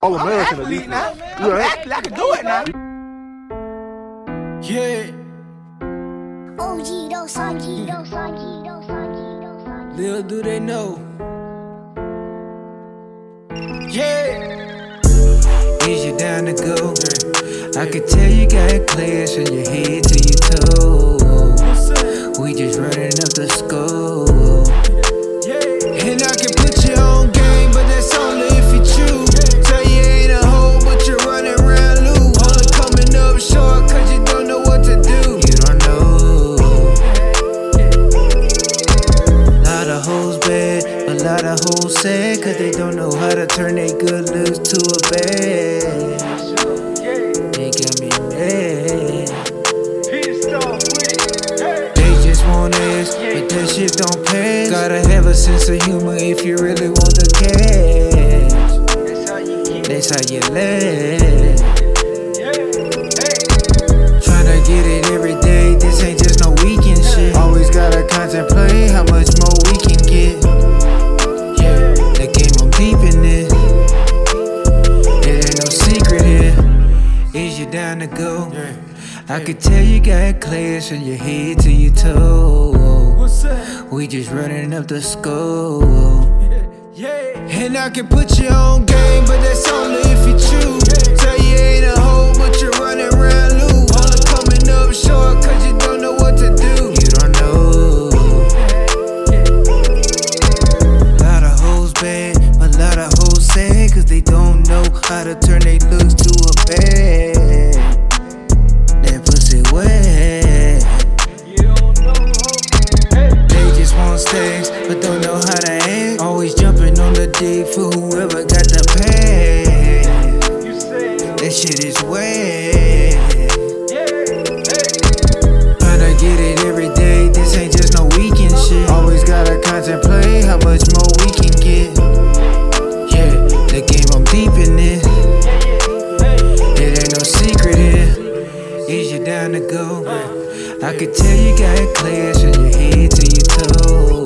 All American athlete now. I'm Yeah. an athlete. I can do it now. Yeah, little do they know. Yeah, is you down to go? I could tell you got class from your head to your toes. We just running up the score. And I can put you on game, but that's only if you choose. Say you ain't a hoe, but you're running around loose. Only coming up short, cause you don't know what to do. You don't know. Lot of hoes bad, a lot of hoes sad, cause they don't know how to turn their good looks to a bad. They got me mad. They just want ass, but that shit don't pass. Gotta have a sense of humor if you really want the cash. That's how you live. Tryna get it every day, this ain't just no weekend shit. Always gotta contemplate how much more we can get. Yeah, the game, I'm deep in it. It ain't no secret here. Is you down to go? I could tell you got class from your head to your toes. We just running up the score. And I can put you on game, but that's only if you choose. Say you ain't a hoe, but you're running around loose. Only coming up short, cause you don't know what to do. You don't know. Lot of hoes bad, a lot of hoes sad, cause they don't know how to turn their looks to a bad. That pussy wet. They just want stacks, but don't know how to act. Always jumping on the dick for whoever got the pass. That shit is wet. Tryna get it every day, this ain't just no weekend shit. Always gotta contemplate how much more we can get. Yeah, the game, I'm deep in it. It ain't no secret here. Is you down to go? I could tell you got class from your head to your toes.